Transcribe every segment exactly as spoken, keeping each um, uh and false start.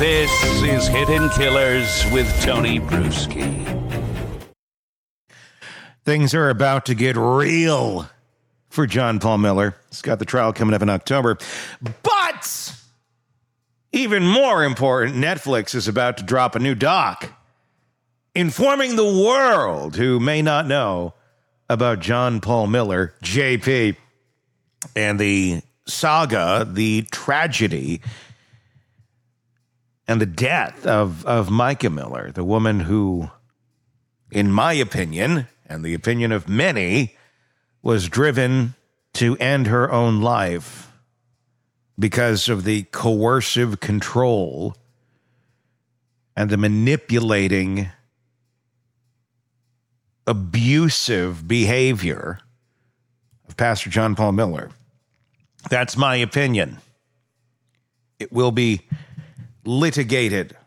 This is Hidden Killers with Tony Bruschi. Things are about to get real for John Paul Miller. He's got the trial coming up in October. But even more important, Netflix is about to drop a new doc informing the world who may not know about John Paul Miller, J P, and the saga, the tragedy, and the death of, of Micah Miller, the woman who, in my opinion, and the opinion of many, was driven to end her own life because of the coercive control and the manipulating, abusive behavior of Pastor John Paul Miller. That's my opinion. It will be litigated.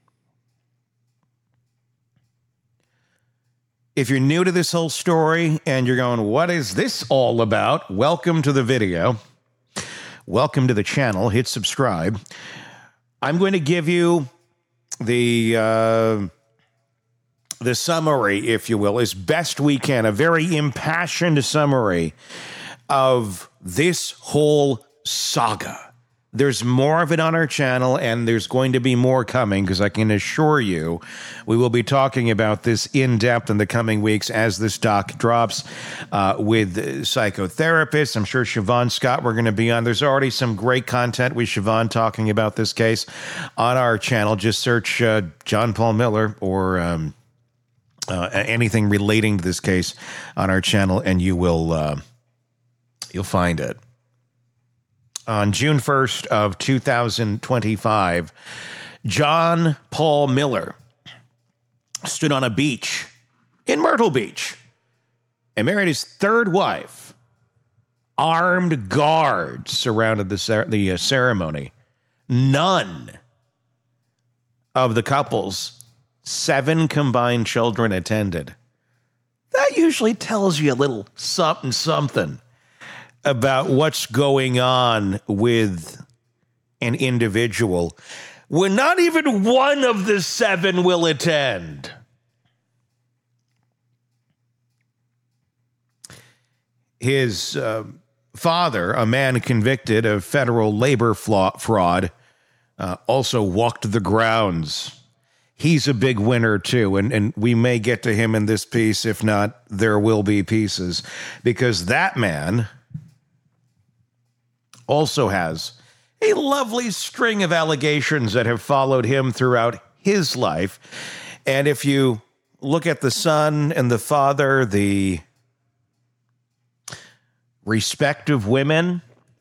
If you're new to this whole story and you're going, what is this all about? Welcome to the video. Welcome to the channel. Hit subscribe. I'm going to give you the uh, the summary, if you will, as best we can, a very impassioned summary of this whole saga. There's more of it on our channel, and there's going to be more coming, because I can assure you we will be talking about this in depth in the coming weeks as this doc drops uh, with psychotherapists. I'm sure Siobhan Scott we're going to be on. There's already some great content with Siobhan talking about this case on our channel. Just search uh, John Paul Miller or um, uh, anything relating to this case on our channel, and you will uh, you'll find it. On June first of two thousand twenty-five, John Paul Miller stood on a beach in Myrtle Beach and married his third wife. Armed guards surrounded the, cer- the uh, ceremony. None of the couple's seven combined children attended. That usually tells you a little something, something about what's going on with an individual when not even one of the seven will attend. His uh, father, a man convicted of federal labor flaw- fraud, uh, also walked the grounds. He's a big winner, too, and, and we may get to him in this piece. If not, there will be pieces, because that man also has a lovely string of allegations that have followed him throughout his life. And if you look at the son and the father, the respect of women,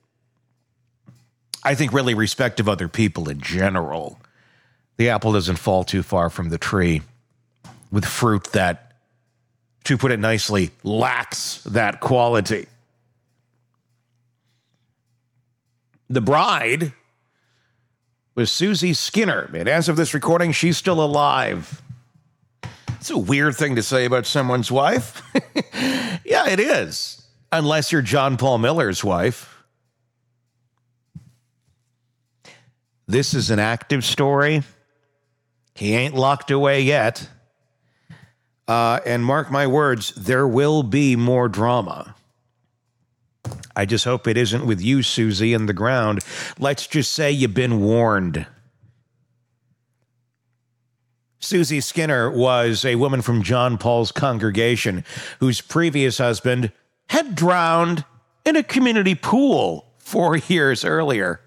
I think really respect of other people in general, the apple doesn't fall too far from the tree with fruit that, to put it nicely, lacks that quality. The bride was Susie Skinner, and as of this recording, she's still alive. It's a weird thing to say about someone's wife. Yeah, it is, unless you're John Paul Miller's wife. This is an active story. He ain't locked away yet. Uh, and mark my words, there will be more drama. I just hope it isn't with you, Susie, in the ground. Let's just say you've been warned. Susie Skinner was a woman from John Paul's congregation whose previous husband had drowned in a community pool four years earlier.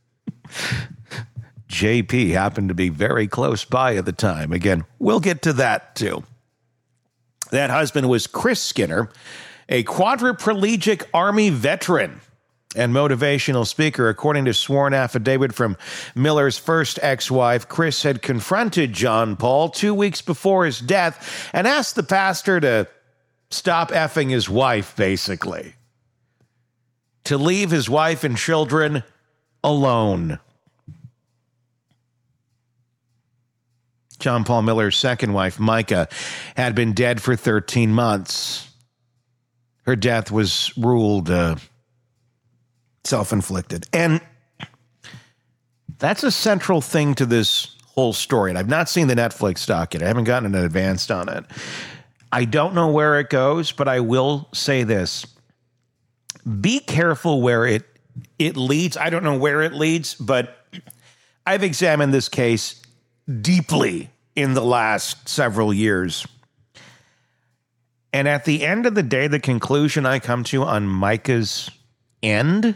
J P happened to be very close by at the time. Again, we'll get to that, too. That husband was Chris Skinner, a quadriplegic Army veteran and motivational speaker. According to sworn affidavit from Miller's first ex-wife, Chris had confronted John Paul two weeks before his death and asked the pastor to stop effing his wife, basically, to leave his wife and children alone. John Paul Miller's second wife, Micah, had been dead for thirteen months. Her death was ruled uh, self-inflicted. And That's a central thing to this whole story. And I've not seen the Netflix doc yet. I haven't gotten an advanced on it. I don't know where it goes, but I will say this. Be careful where it it leads. I don't know where it leads, but I've examined this case deeply in the last several years. And at the end of the day, the conclusion I come to on Micah's end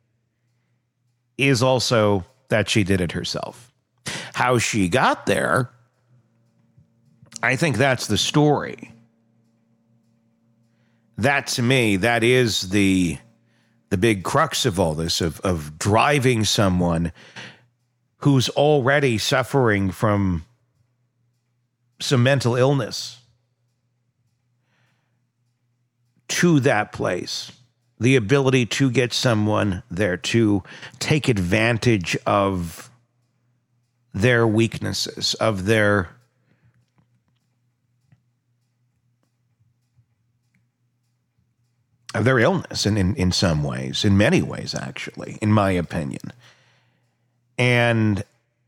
is also that she did it herself. How she got there, I think that's the story. That, to me, that is the the big crux of all this, of, of driving someone who's already suffering from some mental illness to that place. The ability to get someone there, to take advantage of their weaknesses, of their of their illness in, in, in some ways, in many ways, actually, in my opinion. And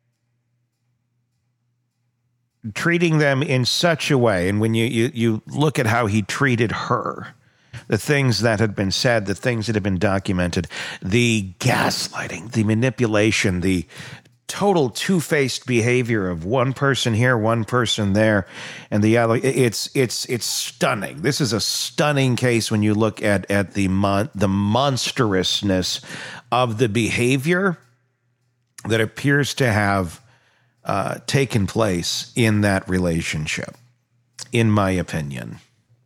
treating them in such a way, and when you, you, you look at how he treated her, the things that had been said, the things that had been documented, the gaslighting, the manipulation, the total two-faced behavior of one person here, one person there, and the other. It's it's it's stunning. This is a stunning case when you look at at the mon- the monstrousness of the behavior that appears to have uh, taken place in that relationship, in my opinion.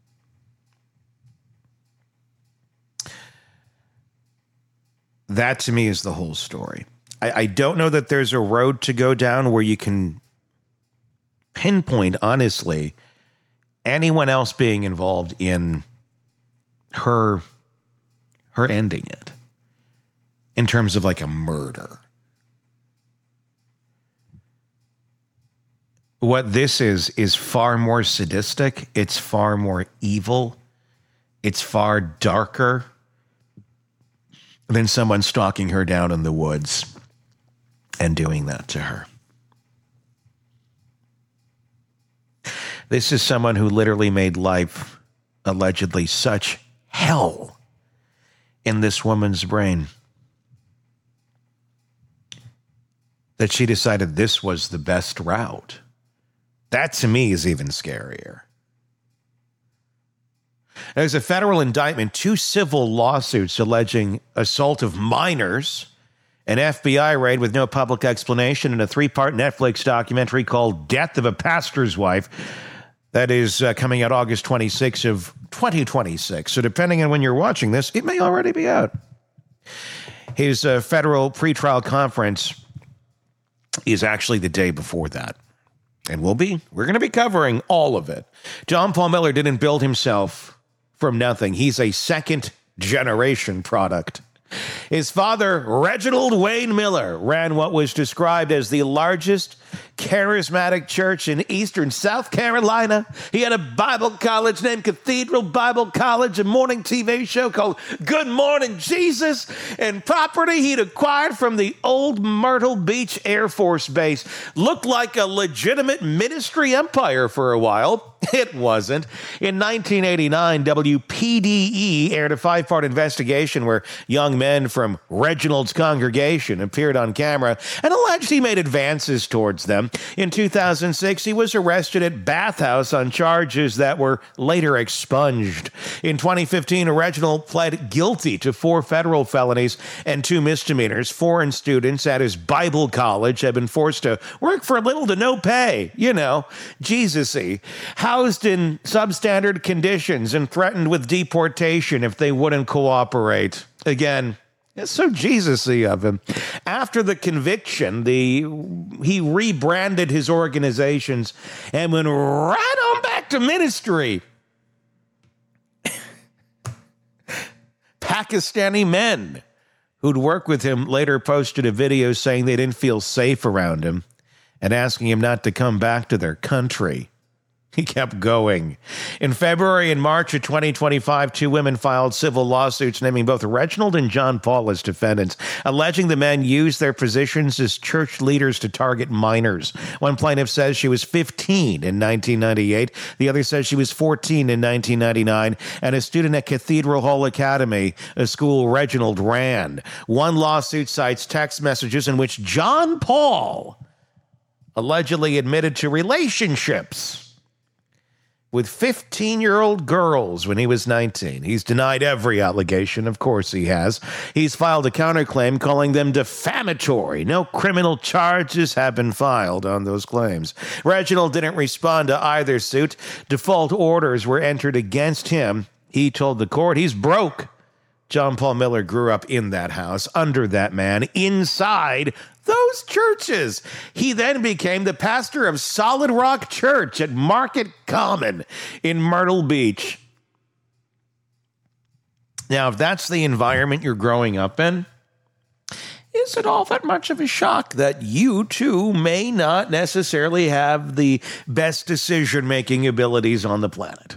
That, to me, is the whole story. I, I don't know that there's a road to go down where you can pinpoint, honestly, anyone else being involved in her, her ending it in terms of like a murder. What this is, is far more sadistic. It's far more evil. It's far darker than someone stalking her down in the woods and doing that to her. This is someone who literally made life, allegedly, such hell in this woman's brain that she decided this was the best route. That, to me, is even scarier. There's a federal indictment, two civil lawsuits alleging assault of minors, an F B I raid with no public explanation, and a three-part Netflix documentary called Death of a Pastor's Wife that is uh, coming out August twenty-sixth of twenty twenty-six. So depending on when you're watching this, it may already be out. His uh, federal pretrial conference is actually the day before that. And we'll be, we're going to be covering all of it. John Paul Miller didn't build himself from nothing. He's a second generation product. His father, Reginald Wayne Miller, ran what was described as the largest charismatic church in eastern South Carolina. He had a Bible college named Cathedral Bible College, a morning T V show called Good Morning Jesus, and property he'd acquired from the old Myrtle Beach Air Force Base. Looked like a legitimate ministry empire for a while. It wasn't. In nineteen eighty-nine, W P D E aired a five-part investigation where young men from Reginald's congregation appeared on camera and alleged he made advances towards them. In two thousand six, he was arrested at Bathhouse on charges that were later expunged. In twenty fifteen, Reginald pled guilty to four federal felonies and two misdemeanors. Foreign students at his Bible college have been forced to work for little to no pay. You know, Jesus-y. Housed in substandard conditions and threatened with deportation if they wouldn't cooperate. Again, it's so Jesus-y of him. After the conviction, the he rebranded his organizations and went right on back to ministry. Pakistani men who'd worked with him later posted a video saying they didn't feel safe around him and asking him not to come back to their country. He kept going. In February and March of twenty twenty-five, two women filed civil lawsuits naming both Reginald and John Paul as defendants, alleging the men used their positions as church leaders to target minors. One plaintiff says she was fifteen in nineteen ninety-eight. The other says she was fourteen in nineteen ninety-nine and a student at Cathedral Hall Academy, a school Reginald ran. One lawsuit cites text messages in which John Paul allegedly admitted to relationships with fifteen-year-old girls when he was nineteen. He's denied every allegation. Of course he has. He's filed a counterclaim calling them defamatory. No criminal charges have been filed on those claims. Reginald didn't respond to either suit. Default orders were entered against him. He told the court he's broke. John Paul Miller grew up in that house, under that man, inside those churches. He then became the pastor of Solid Rock Church at Market Common in Myrtle Beach. Now, if that's the environment you're growing up in, is it all that much of a shock that you, too, may not necessarily have the best decision-making abilities on the planet?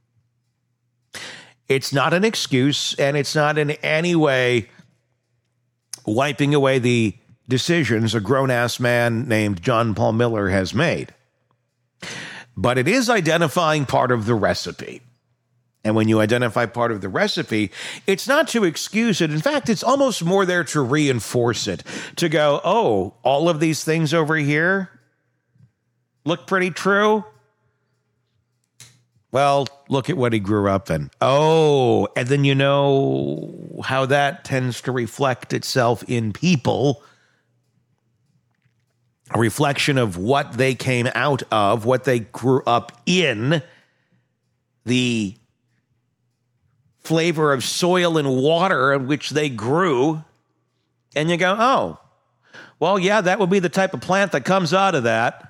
It's not an excuse, and it's not in any way wiping away the decisions a grown-ass man named John Paul Miller has made. But it is identifying part of the recipe. And when you identify part of the recipe, it's not to excuse it. In fact, it's almost more there to reinforce it, to go, oh, all of these things over here look pretty true. Well, look at what he grew up in. Oh, and then you know how that tends to reflect itself in people. A reflection of what they came out of, what they grew up in, the flavor of soil and water in which they grew. And you go, oh, well, yeah, that would be the type of plant that comes out of that.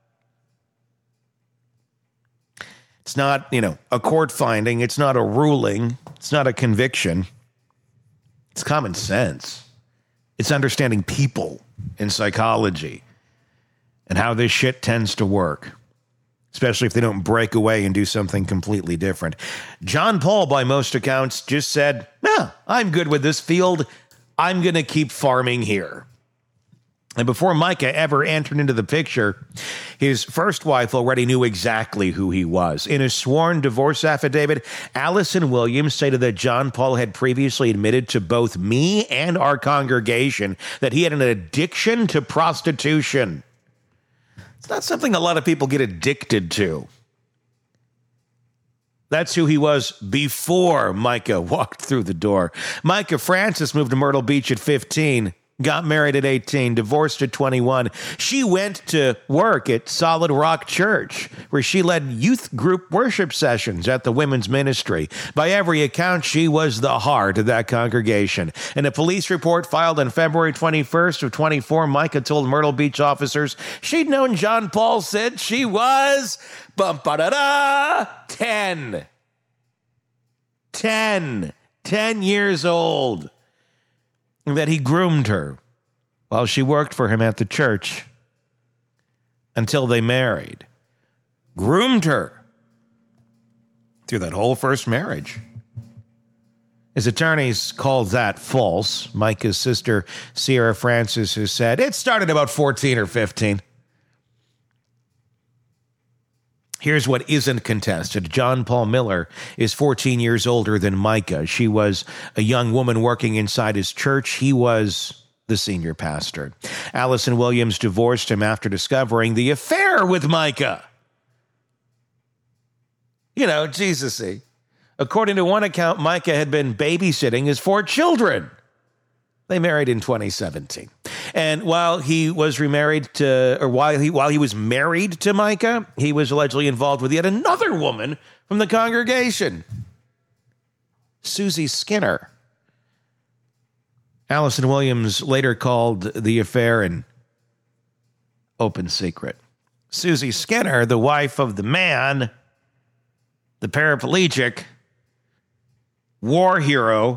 It's not, you know, a court finding. It's not a ruling. It's not a conviction. It's common sense. It's understanding people and psychology and how this shit tends to work, especially if they don't break away and do something completely different. John Paul, by most accounts, just said, nah, I'm good with this field. I'm going to keep farming here. And before Micah ever entered into the picture, his first wife already knew exactly who he was. In a sworn divorce affidavit, Allison Williams stated that John Paul had previously admitted to both me and our congregation that he had an addiction to prostitution. It's not something a lot of people get addicted to. That's who he was before Micah walked through the door. Micah Francis moved to Myrtle Beach at fifteen. Got married at eighteen, divorced at twenty-one. She went to work at Solid Rock Church, where she led youth group worship sessions at the women's ministry. By every account, she was the heart of that congregation. In a police report filed on February twenty-first of twenty-four, Micah told Myrtle Beach officers she'd known John Paul since she was bum-ba-da-da, ten. Ten. Ten years old. That he groomed her while she worked for him at the church until they married. Groomed her through that whole first marriage. His attorneys called that false. Micah's sister, Sierra Francis, has said it started about fourteen or fifteen. Here's what isn't contested. John Paul Miller is fourteen years older than Micah. She was a young woman working inside his church. He was the senior pastor. Allison Williams divorced him after discovering the affair with Micah. You know, Jesus-y. According to one account, Micah had been babysitting his four children. They married in twenty seventeen. And while he was remarried to, or while he while he was married to Micah, he was allegedly involved with yet another woman from the congregation, Susie Skinner. Allison Williams later called the affair an open secret. Susie Skinner, the wife of the man, the paraplegic, war hero,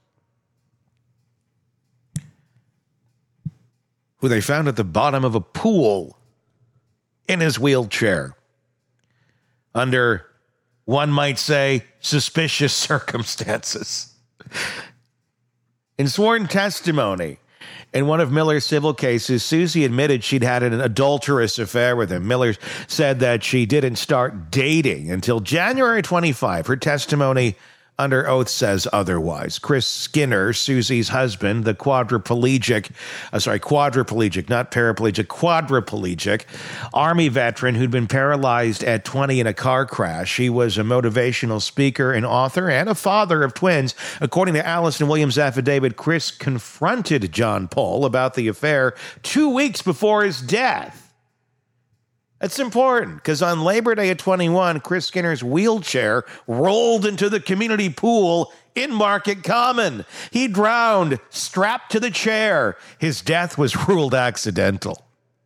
who they found at the bottom of a pool in his wheelchair. under, one might say, suspicious circumstances. In sworn testimony in one of Miller's civil cases, Susie admitted she'd had an adulterous affair with him. Miller said that she didn't start dating until January twenty-fifth. Her testimony under oath says otherwise. Chris Skinner, Susie's husband, the quadriplegic, uh, sorry, quadriplegic, not paraplegic, quadriplegic Army veteran who'd been paralyzed at twenty in a car crash. He was a motivational speaker and author and a father of twins. According to Allison Williams' affidavit, Chris confronted John Paul about the affair two weeks before his death. That's important because on Labor Day at twenty-one, Chris Skinner's wheelchair rolled into the community pool in Market Common. He drowned strapped to the chair. His death was ruled accidental.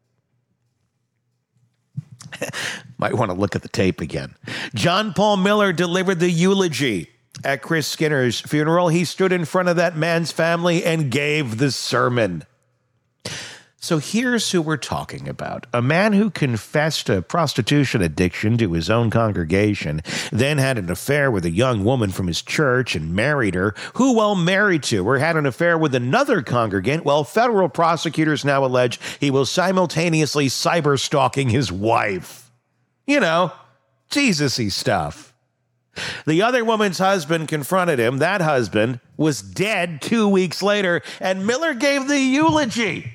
Might want to look at the tape again. John Paul Miller delivered the eulogy at Chris Skinner's funeral. He stood in front of that man's family and gave the sermon. So here's who we're talking about. A man who confessed a prostitution addiction to his own congregation, then had an affair with a young woman from his church and married her, who, while married to her, had an affair with another congregant, while federal prosecutors now allege he was simultaneously cyber-stalking his wife. You know, Jesus-y stuff. The other woman's husband confronted him. That husband was dead two weeks later, and Miller gave the eulogy.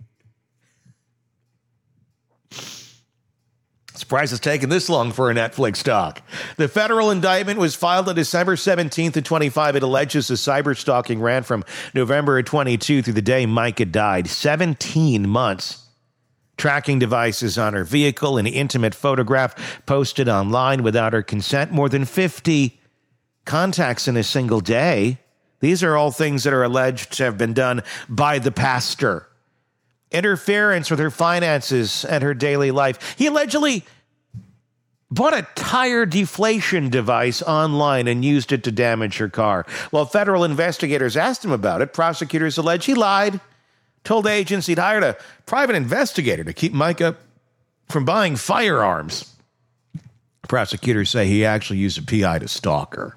Surprised it's taken this long for a Netflix doc. The federal indictment was filed on December seventeenth of twenty-five. It alleges the cyber-stalking ran from November of twenty-two through the day Micah died. seventeen months. Tracking devices on her vehicle, an intimate photograph posted online without her consent, more than fifty contacts in a single day. These are all things that are alleged to have been done by the pastor. Interference with her finances and her daily life. He allegedly bought a tire deflation device online and used it to damage her car. While federal investigators asked him about it, prosecutors allege he lied, told agents he'd hired a private investigator to keep Micah from buying firearms. Prosecutors say he actually used a P I to stalk her.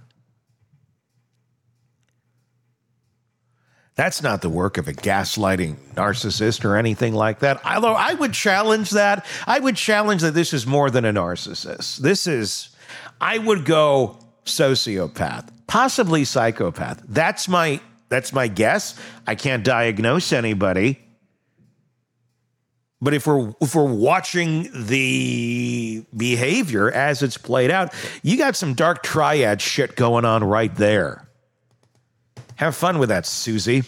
That's not the work of a gaslighting narcissist or anything like that. Although I would challenge that. I would challenge that this is more than a narcissist. This is, I would go sociopath, possibly psychopath. That's my, that's my guess. I can't diagnose anybody. But if we're, if we're watching the behavior as it's played out, you got some dark triad shit going on right there. Have fun with that, Susie.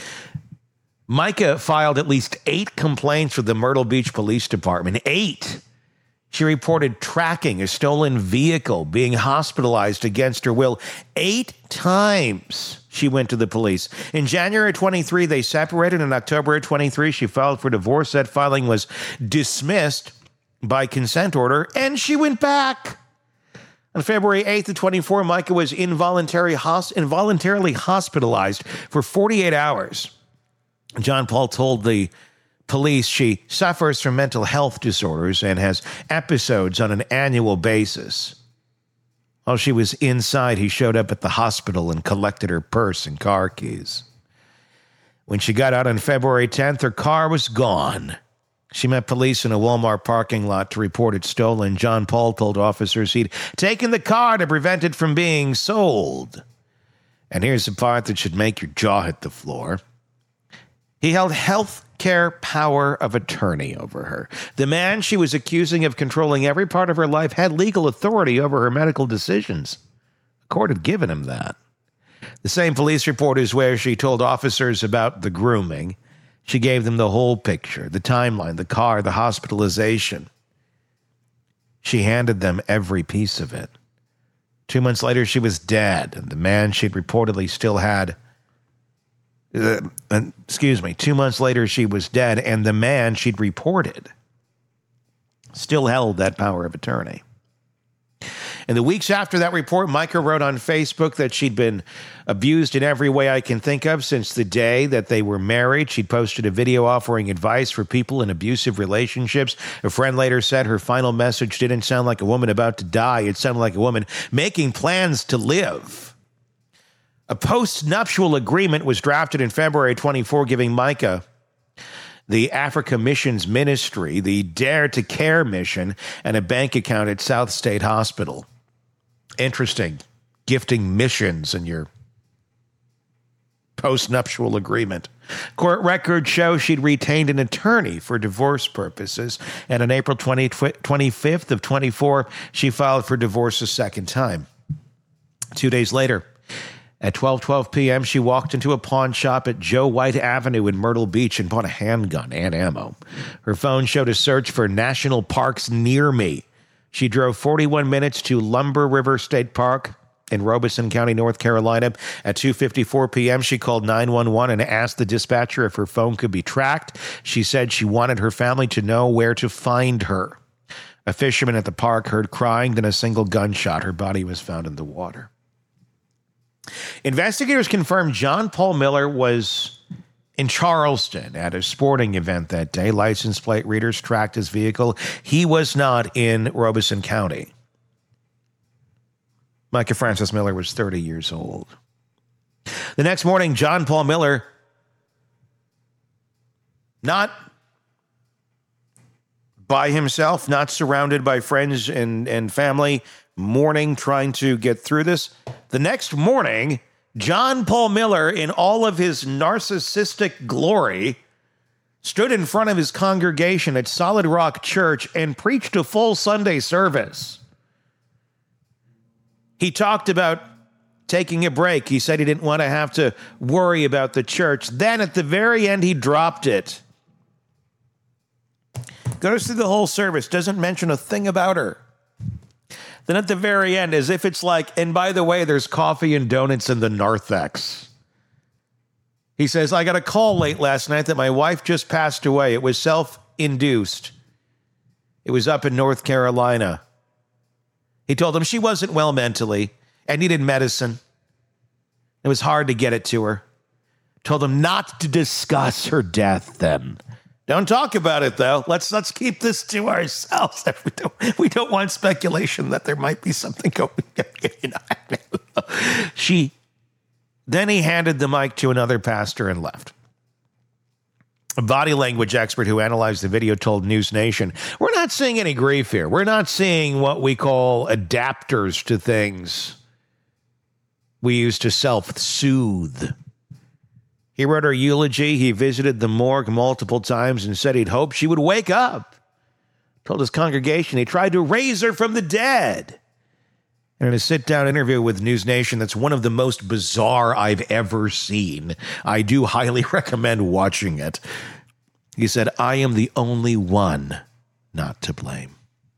Micah filed at least eight complaints with the Myrtle Beach Police Department. Eight. She reported tracking a stolen vehicle, being hospitalized against her will. Eight times she went to the police. In January twenty-three, they separated. In October twenty-three, she filed for divorce. That filing was dismissed by consent order, and she went back. On February eighth of twenty-four, Micah was involuntary hos- involuntarily hospitalized for forty-eight hours. John Paul told the police she suffers from mental health disorders and has episodes on an annual basis. While she was inside, he showed up at the hospital and collected her purse and car keys. When she got out on February tenth, her car was gone. She met police in a Walmart parking lot to report it stolen. John Paul told officers he'd taken the car to prevent it from being sold. And here's the part that should make your jaw hit the floor. He held health care power of attorney over her. The man she was accusing of controlling every part of her life had legal authority over her medical decisions. The court had given him that. The same police report is where she told officers about the grooming. She gave them the whole picture, the timeline, the car, the hospitalization. She handed them every piece of it. Two months later, she was dead, and the man she'd reportedly still had, uh, uh, excuse me, two months later, she was dead, and the man she'd reported still held that power of attorney. In the weeks after that report, Micah wrote on Facebook that she'd been abused in every way I can think of since the day that they were married. She'd posted a video offering advice for people in abusive relationships. A friend later said her final message didn't sound like a woman about to die. It sounded like a woman making plans to live. A post-nuptial agreement was drafted in February twenty-four, giving Micah the Africa Missions Ministry, the Dare to Care mission, and a bank account at South State Hospital. Interesting. Gifting missions in your post-nuptial agreement. Court records show she'd retained an attorney for divorce purposes, and on April twenty-fifth of twenty-four, she filed for divorce a second time. Two days later, at twelve twelve p.m., she walked into a pawn shop at Joe White Avenue in Myrtle Beach and bought a handgun and ammo. Her phone showed a search for national parks near me. She drove forty-one minutes to Lumber River State Park in Robeson County, North Carolina. At two fifty-four p.m., she called nine one one and asked the dispatcher if her phone could be tracked. She said she wanted her family to know where to find her. A fisherman at the park heard crying, then a single gunshot. Her body was found in the water. Investigators confirmed John Paul Miller was in Charleston at a sporting event that day. License plate readers tracked his vehicle. He was not in Robeson County. Micah Francis Miller was thirty years old. The next morning, John Paul Miller, not by himself, not surrounded by friends and, and family, mourning, trying to get through this. The next morning, John Paul Miller, in all of his narcissistic glory, stood in front of his congregation at Solid Rock Church and preached a full Sunday service. He talked about taking a break. He said he didn't want to have to worry about the church. Then at the very end, he dropped it. Goes through the whole service, doesn't mention a thing about her. Then at the very end, as if it's like, and by the way, there's coffee and donuts in the narthex. He says, I got a call late last night that my wife just passed away. It was self-induced. It was up in North Carolina. He told him she wasn't well mentally and needed medicine. It was hard to get it to her. Told him not to discuss her death then. Don't talk about it, though. Let's let's keep this to ourselves. We don't, we don't want speculation that there might be something going on. She, then he handed the mic to another pastor and left. A body language expert who analyzed the video told News Nation, we're not seeing any grief here. We're not seeing what we call adapters to things we use to self-soothe. He wrote her eulogy. He visited the morgue multiple times and said he'd hoped she would wake up. Told his congregation he tried to raise her from the dead. And in a sit-down interview with News Nation, that's one of the most bizarre I've ever seen. I do highly recommend watching it. He said, I am the only one not to blame.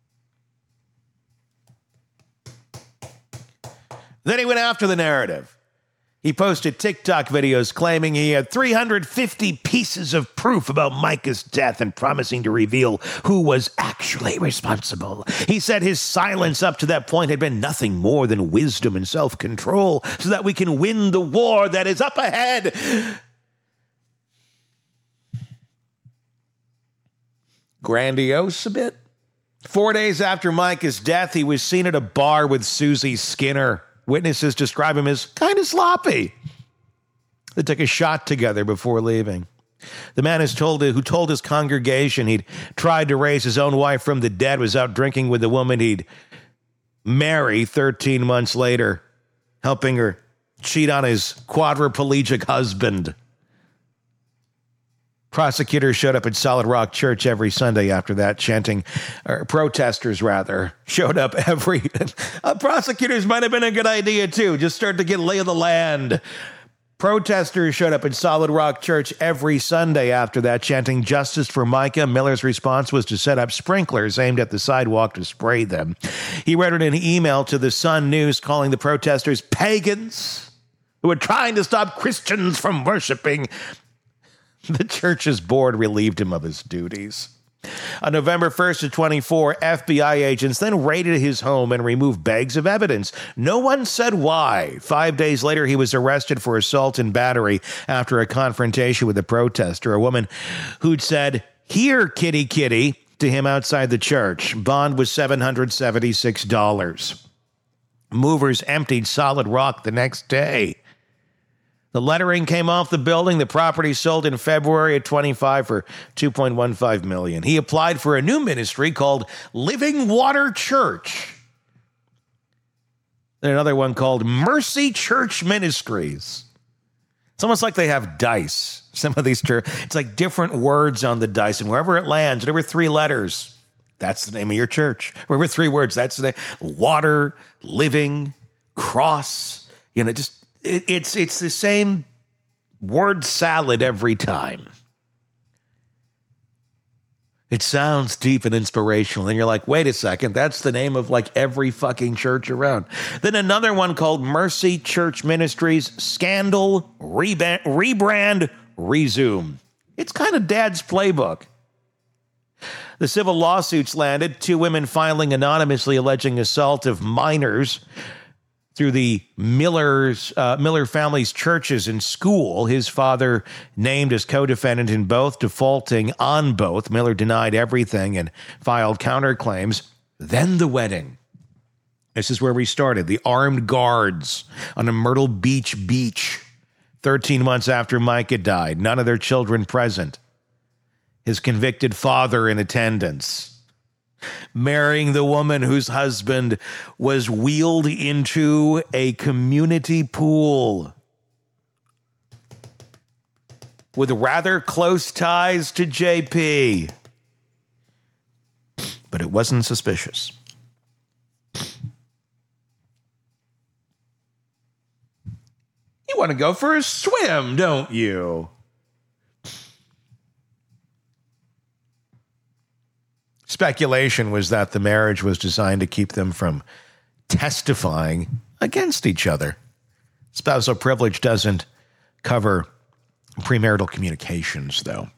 Then he went after the narrative. He posted TikTok videos claiming he had three hundred fifty pieces of proof about Micah's death and promising to reveal who was actually responsible. He said his silence up to that point had been nothing more than wisdom and self-control so that we can win the war that is up ahead. Grandiose a bit. Four days after Micah's death, he was seen at a bar with Susie Skinner. Witnesses describe him as kind of sloppy. They took a shot together before leaving. The man is told who told his congregation he'd tried to raise his own wife from the dead was out drinking with the woman he'd marry thirteen months later, helping her cheat on his quadriplegic husband. Prosecutors showed up at Solid Rock Church every Sunday after that, chanting, or protesters rather, showed up every, uh, prosecutors might have been a good idea too, just start to get lay of the land. Protesters showed up at Solid Rock Church every Sunday after that, chanting justice for Micah. Miller's response was to set up sprinklers aimed at the sidewalk to spray them. He wrote in an email to the Sun News calling the protesters pagans who were trying to stop Christians from worshiping. The church's board relieved him of his duties. On November first of twenty-four, F B I agents then raided his home and removed bags of evidence. No one said why. Five days later, he was arrested for assault and battery after a confrontation with a protester, a woman who'd said, "Here, kitty, kitty," to him outside the church. Bond was seven hundred seventy-six dollars. Movers emptied solid rock the next day. The lettering came off the building. The property sold in February of twenty-five for two point one five million dollars. He applied for a new ministry called Living Water Church. Then another one called Mercy Church Ministries. It's almost like they have dice. Some of these, it's like different words on the dice, and wherever it lands, whatever three letters, that's the name of your church. Wherever three words, that's the name. Water, living, cross. You know, just it, it's it's the same word salad every time. It sounds deep and inspirational. And you're like, wait a second, that's the name of like every fucking church around. Then another one called Mercy Church Ministries, Scandal, Rebrand, rebrand Resume. It's kind of Dad's playbook. The civil lawsuits landed, two women filing anonymously alleging assault of minors through the Miller's uh, Miller family's churches and school. His father named as co-defendant in both, defaulting on both. Miller denied everything and filed counterclaims. Then the wedding. This is where we started. The armed guards on a Myrtle Beach beach. thirteen months after Micah died. None of their children present. His convicted father in attendance. Marrying the woman whose husband was wheeled into a community pool with rather close ties to J P. But it wasn't suspicious. You want to go for a swim, don't you? Speculation was that the marriage was designed to keep them from testifying against each other. Spousal privilege doesn't cover premarital communications, though.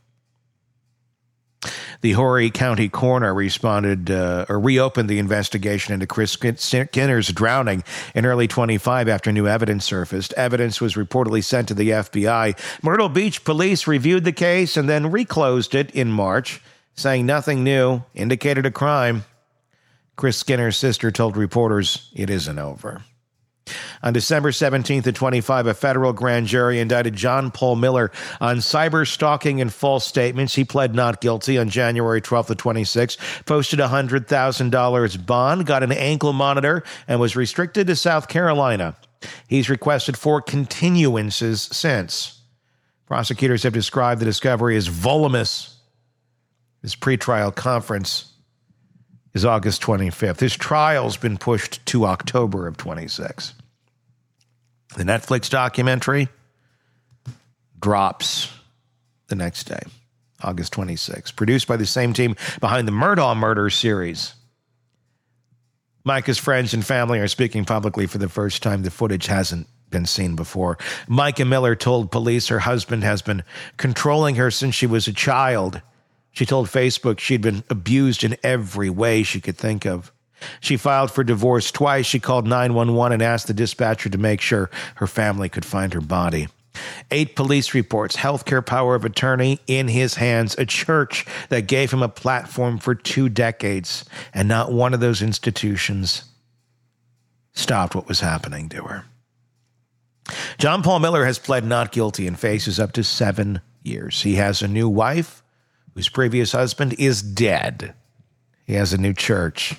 The Horry County coroner responded uh, or reopened the investigation into Chris Skinner's drowning in early twenty-five after new evidence surfaced. Evidence was reportedly sent to the F B I. Myrtle Beach police reviewed the case and then reclosed it in March, saying nothing new indicated a crime. Chris Skinner's sister told reporters it isn't over. On December seventeenth of twenty-five, a federal grand jury indicted John Paul Miller on cyber stalking and false statements. He pled not guilty on January twelfth of twenty-six, posted a one hundred thousand dollars bond, got an ankle monitor, and was restricted to South Carolina. He's requested four continuances since. Prosecutors have described the discovery as voluminous. His pretrial conference is August twenty-fifth. His trial's been pushed to October of twenty-six. The Netflix documentary drops the next day, August twenty-sixth. Produced by the same team behind the Murdaugh murder series. Micah's friends and family are speaking publicly for the first time. The footage hasn't been seen before. Micah Miller told police her husband has been controlling her since she was a child. She told Facebook she'd been abused in every way she could think of. She filed for divorce twice. She called nine one one and asked the dispatcher to make sure her family could find her body. Eight police reports, healthcare power of attorney in his hands, a church that gave him a platform for two decades, and not one of those institutions stopped what was happening to her. John Paul Miller has pled not guilty and faces up to seven years. He has a new wife whose previous husband is dead. He has a new church.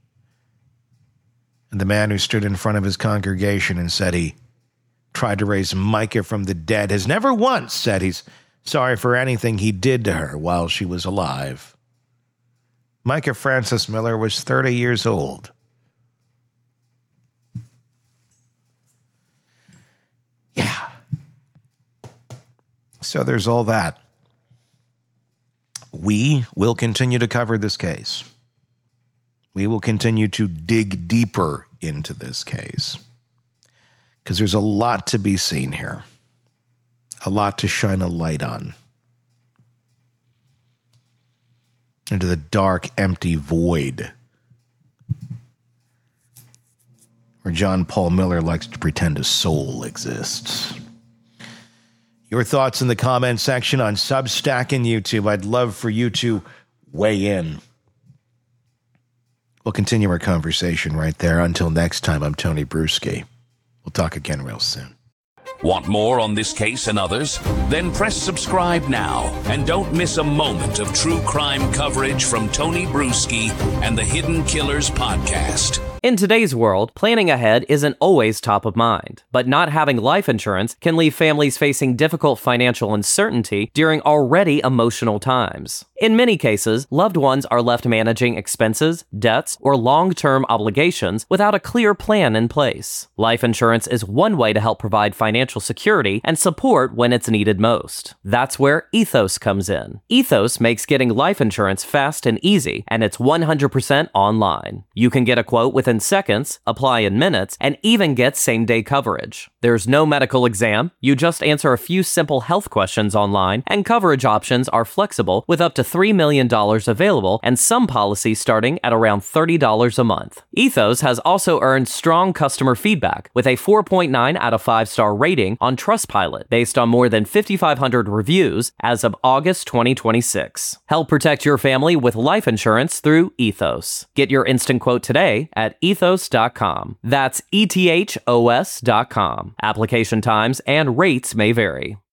And the man who stood in front of his congregation and said he tried to raise Micah from the dead has never once said he's sorry for anything he did to her while she was alive. Micah Francis Miller was thirty years old. Yeah. So there's all that. We will continue to cover this case. We will continue to dig deeper into this case because there's a lot to be seen here, a lot to shine a light on. into the dark, empty void where John Paul Miller likes to pretend a soul exists. Your thoughts in the comment section on Substack and YouTube. I'd love for you to weigh in. We'll continue our conversation right there. Until next time, I'm Tony Bruschi. We'll talk again real soon. Want more on this case and others? Then press subscribe now and don't miss a moment of true crime coverage from Tony Bruschi and the Hidden Killers podcast. In today's world, planning ahead isn't always top of mind, but not having life insurance can leave families facing difficult financial uncertainty during already emotional times. In many cases, loved ones are left managing expenses, debts, or long-term obligations without a clear plan in place. Life insurance is one way to help provide financial security and support when it's needed most. That's where Ethos comes in. Ethos makes getting life insurance fast and easy, and it's one hundred percent online. You can get a quote within seconds, apply in minutes, and even get same-day coverage. There's no medical exam. You just answer a few simple health questions online, and coverage options are flexible with up to three million dollars available and some policies starting at around thirty dollars a month. Ethos has also earned strong customer feedback with a four point nine out of five star rating on Trustpilot based on more than fifty-five hundred reviews as of August twenty twenty-six. Help protect your family with life insurance through Ethos. Get your instant quote today at ethos dot com. That's E T H O S dot com. Application times and rates may vary.